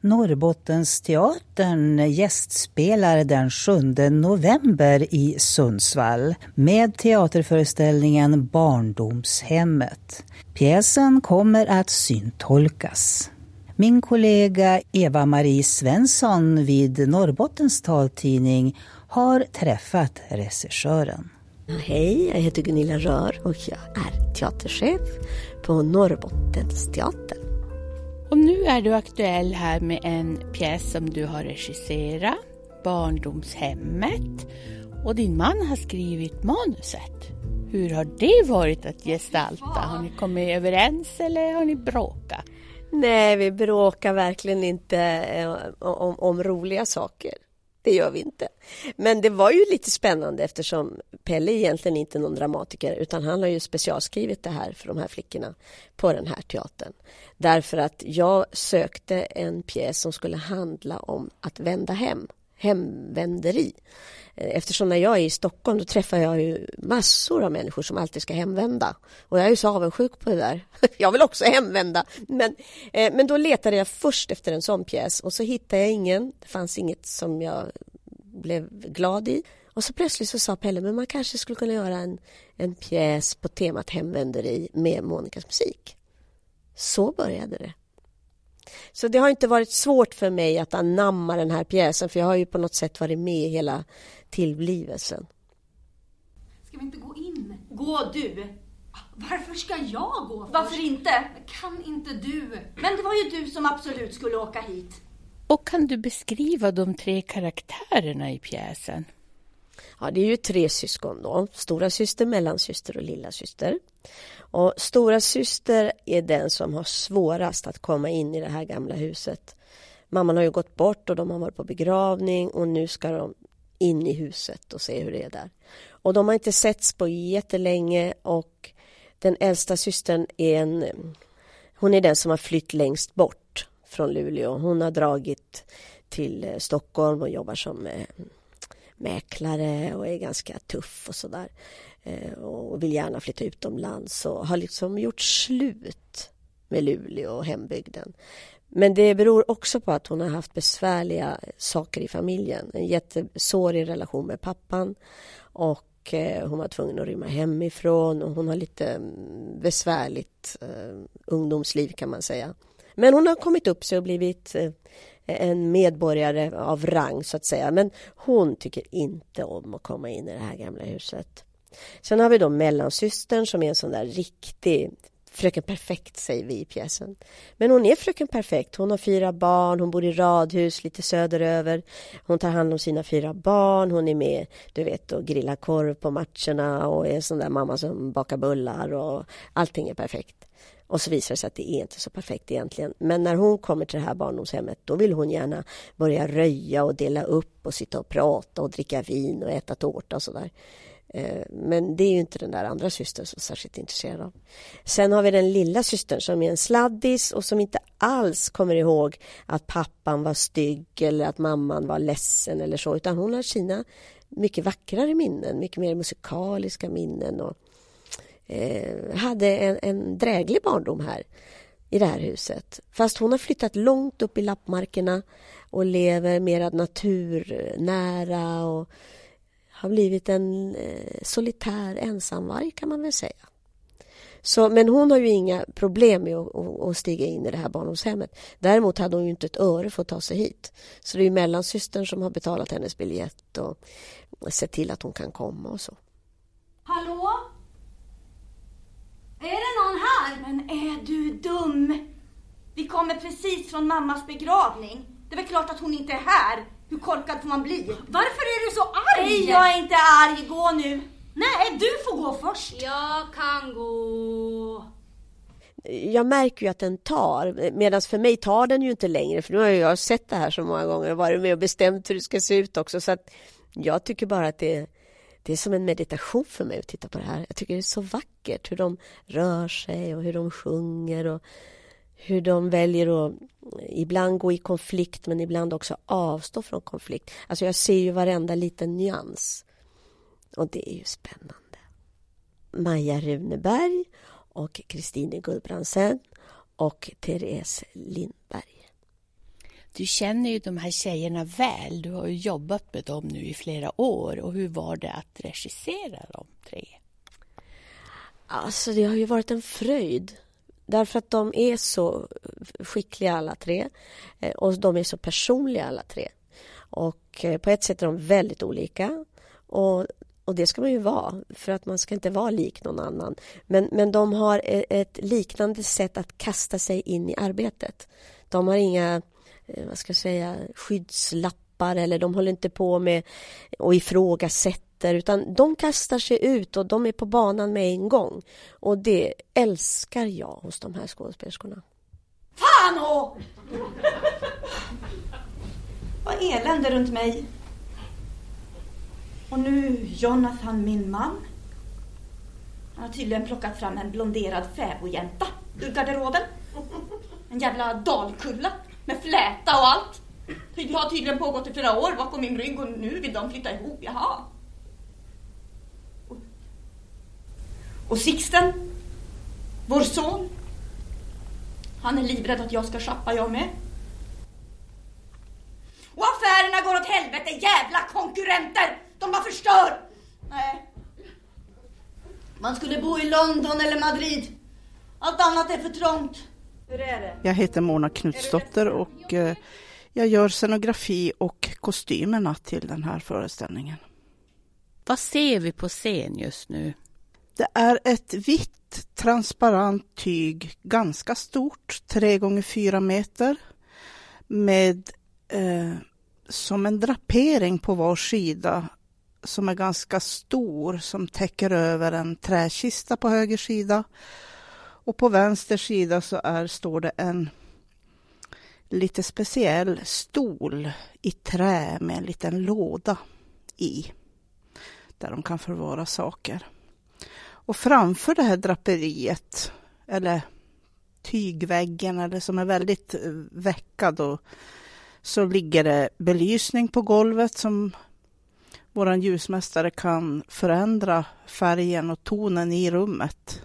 Norrbottensteatern gästspelar den 7 november i Sundsvall med teaterföreställningen Barndomshemmet. Pjäsen kommer att syntolkas. Min kollega Eva-Marie Svensson vid Norrbottens taltidning har träffat regissören. Hej, jag heter Gunilla Rör och jag är teaterchef på Norrbottensteatern. Och nu är du aktuell här med en pjäs som du har regisserat, Barndomshemmet. Och din man har skrivit manuset. Hur har det varit att gestalta? Har ni kommit överens eller har ni bråkat? Nej, vi bråkar verkligen inte om roliga saker. Det gör vi inte. Men det var ju lite spännande eftersom Pelle egentligen inte är någon dramatiker utan han har ju specialskrivit det här för de här flickorna på den här teatern. Därför att jag sökte en pjäs som skulle handla om att vända hem. Hemvänderi. Eftersom när jag är i Stockholm då träffar jag ju massor av människor som alltid ska hemvända. Och jag är ju så avundsjuk på det där. Jag vill också hemvända. Men då letade jag först efter en sån pjäs och så hittade jag ingen. Det fanns inget som jag blev glad i. Och så plötsligt så sa Pelle, men man kanske skulle kunna göra en pjäs på temat hemvänderi med Monikas musik. Så började det. Så det har inte varit svårt för mig att anamma den här pjäsen för jag har ju på något sätt varit med i hela tillblivelsen. Ska vi inte gå in? Gå du! Varför ska jag gå först? Varför inte? Kan inte du? Men det var ju du som absolut skulle åka hit. Och kan du beskriva de 3 karaktärerna i pjäsen? Ja, det är ju 3 syskon då. Stora syster, mellansyster och lilla syster. Och stora syster är den som har svårast att komma in i det här gamla huset. Mamman har ju gått bort och de har varit på begravning och nu ska de in i huset och se hur det är där. Och de har inte setts på jättelänge och den äldsta systern hon är den som har flytt längst bort från Luleå. Hon har dragit till Stockholm och jobbar som mäklare och är ganska tuff och sådär. Och vill gärna flytta utomlands och har liksom gjort slut med Luleå och hembygden. Men det beror också på att hon har haft besvärliga saker i familjen. En jättesårig relation med pappan och hon var tvungen att rymma hemifrån och hon har lite besvärligt ungdomsliv kan man säga. Men hon har kommit upp sig och blivit en medborgare av rang så att säga. Men hon tycker inte om att komma in i det här gamla huset. Sen har vi då mellansystern som är en sån där riktig fröken perfekt säger vi i pjäsen. Men hon är fröken perfekt. Hon har 4 barn, hon bor i radhus lite söderöver. Hon tar hand om sina 4 barn. Hon är med, du vet, och grillar korv på matcherna och är en sån där mamma som bakar bullar och allting är perfekt. Och så visar det sig att det är inte så perfekt egentligen. Men när hon kommer till det här barndomshemmet då vill hon gärna börja röja och dela upp och sitta och prata och dricka vin och äta tårta och sådär. Men det är ju inte den där andra systern som är särskilt intresserad av. Sen har vi den lilla systern som är en sladdis och som inte alls kommer ihåg att pappan var stygg eller att mamman var ledsen eller så. Utan hon har sina mycket vackrare minnen, mycket mer musikaliska minnen och hade en dräglig barndom här i det här huset. Fast hon har flyttat långt upp i lappmarkerna och lever mer naturnära och har blivit en solitär ensamvarg kan man väl säga. Men hon har ju inga problem med att stiga in i det här barndomshemmet. Däremot hade hon ju inte ett öre för att ta sig hit. Så det är ju mellansystern som har betalat hennes biljett och sett till att hon kan komma och så. Hallå? Är det någon här? Men är du dum? Vi kommer precis från mammas begravning. Det är väl klart att hon inte är här. Hur korkad får man bli? Varför är du så arg? Nej, jag är inte arg. Gå nu. Nej, du får gå först. Jag kan gå. Jag märker ju att den tar. Medan för mig tar den ju inte längre. För nu har jag sett det här så många gånger och varit med och bestämt hur det ska se ut också. Så att jag tycker bara att det är som en meditation för mig att titta på det här. Jag tycker det är så vackert hur de rör sig och hur de sjunger och hur de väljer att ibland gå i konflikt men ibland också avstå från konflikt. Alltså jag ser ju varenda liten nyans. Och det är ju spännande. Maja Runeberg och Kristine Gullbrandsen och Therese Lindberg. Du känner ju de här tjejerna väl. Du har ju jobbat med dem nu i flera år. Och hur var det att regissera de 3? Alltså det har ju varit en fröjd. Därför att de är så skickliga alla 3. Och de är så personliga alla 3. Och på ett sätt är de väldigt olika. Och det ska man ju vara. För att man ska inte vara lik någon annan. Men de har ett liknande sätt att kasta sig in i arbetet. De har inga skyddslappar. Eller de håller inte på med och ifrågasätter. Utan de kastar sig ut och de är på banan med en gång. Och det älskar jag hos de här skådespelerskorna. Fan åh! Vad elände runt mig. Och nu Jonathan, min man. Han har tydligen plockat fram en blonderad fäbodjänta ur garderoben. En jävla dalkulla med fläta och allt. Det har tydligen pågått i flera år bakom min rygg och nu vill de flytta ihop. Jaha. Och Sixten, vår son, han är livrädd att jag ska shoppa jag med. Och affärerna går åt helvete, jävla konkurrenter! De bara förstör! Nej. Man skulle bo i London eller Madrid. Allt annat är för trångt. Hur är det? Jag heter Mona Knutsdotter och jag gör scenografi och kostymerna till den här föreställningen. Vad ser vi på scen just nu? Det är ett vitt transparent tyg, ganska stort, 3x4 meter, med som en drapering på var sida som är ganska stor, som täcker över en träkista på höger sida. Och på vänster sida så står det en lite speciell stol i trä med en liten låda i, där de kan förvara saker. Och framför det här draperiet, eller tygväggen, eller som är väldigt veckad, så ligger det belysning på golvet som våran ljusmästare kan förändra färgen och tonen i rummet.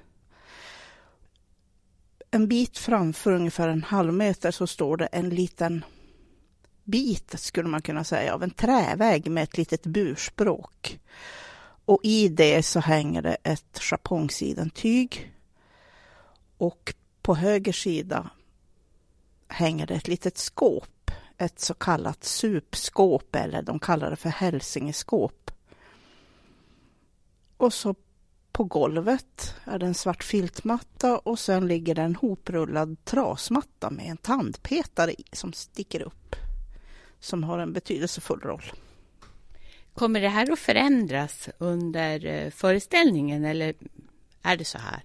En bit framför, ungefär en halv meter, så står det en liten bit, skulle man kunna säga, av en trävägg med ett litet burspråk. Och i det så hänger det ett chapongsidentyg. Och på höger sida hänger det ett litet skåp. Ett så kallat supskåp, eller de kallar det för hälsingeskåp. Och så på golvet är det en svart filtmatta och sen ligger det en hoprullad trasmatta med en tandpetare i som sticker upp. Som har en betydelsefull roll. Kommer det här att förändras under föreställningen eller är det så här?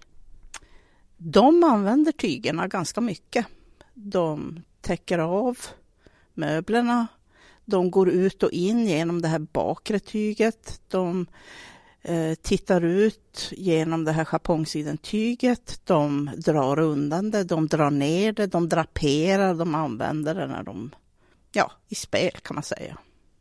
De använder tygerna ganska mycket. De täcker av möblerna. De går ut och in genom det här bakre tyget. De tittar ut genom det här chapongsidentyget. De drar undan det. De drar ner det. De draperar. De använder det när de, i spel kan man säga.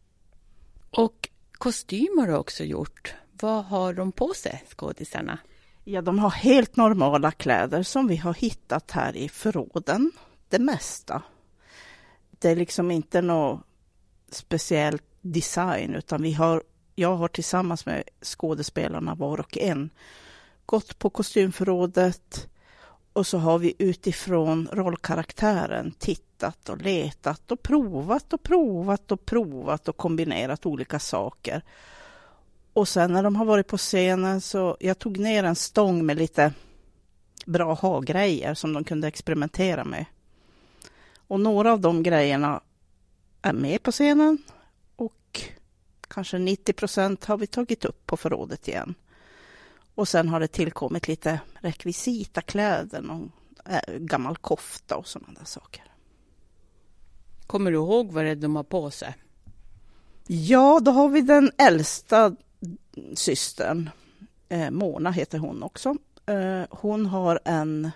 Och kostymer har också gjort. Vad har de på sig, skådisarna? Ja, de har helt normala kläder som vi har hittat här i förråden. Det mesta. Det är liksom inte någon speciell design, utan jag har tillsammans med skådespelarna var och en gått på kostymförrådet och så har vi utifrån rollkaraktären tittat och letat och provat och kombinerat olika saker. Och sen när de har varit på scenen så jag tog ner en stång med lite bra ha-grejer som de kunde experimentera med. Och några av de grejerna är med på scenen och kanske 90% har vi tagit upp på förrådet igen. Och sen har det tillkommit lite rekvisita kläder, någon gammal kofta och sådana där saker. Kommer du ihåg vad det är de har på sig? Ja, då har vi den äldsta systern. Mona heter hon också. Hon har en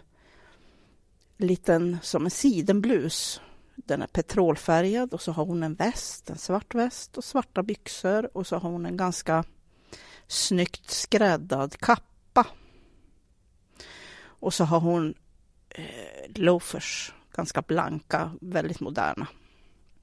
liten som en sidenblus. Den är petrolfärgad och så har hon en svart väst och svarta byxor och så har hon en ganska snyggt skräddad kappa. Och så har hon loafers, ganska blanka, väldigt moderna.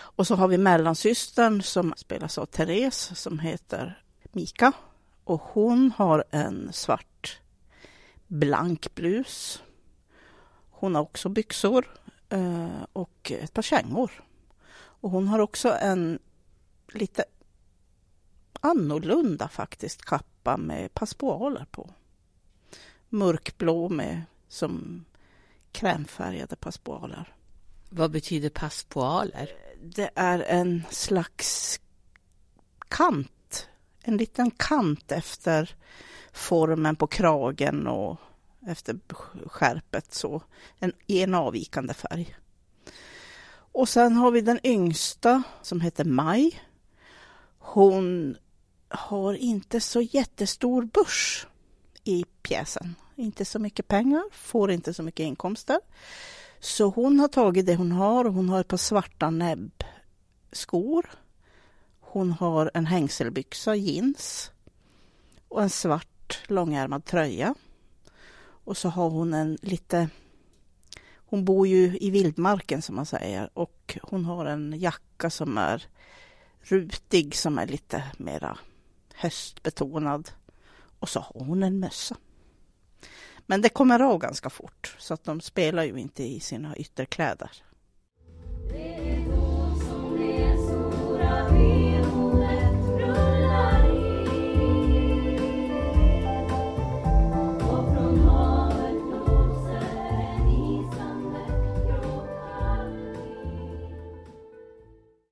Och så har vi mellansystern som spelas av Therese som heter Mika. Och hon har en svart blank blus. Hon har också byxor och ett par kängor. Och hon har också en lite annorlunda faktiskt kappa med passepoaler på. Mörkblå med som krämfärgade passepoaler. Vad betyder passepoaler? Det är en slags kant. En liten kant efter formen på kragen och efter skärpet så. I en avvikande färg. Och sen har vi den yngsta som heter Maj. Hon har inte så jättestor börs i pjäsen. Inte så mycket pengar, får inte så mycket inkomster. Så hon har tagit det hon har. Hon har ett par svarta näbbskor. Hon har en hängselbyxa, jeans. Och en svart långärmad tröja. Och så har hon en lite... Hon bor ju i vildmarken som man säger. Och hon har en jacka som är rutig, som är lite mera höstbetonad. Och så har hon en mössa. Men det kommer av ganska fort. Så att de spelar ju inte i sina ytterkläder. Det är då som det stora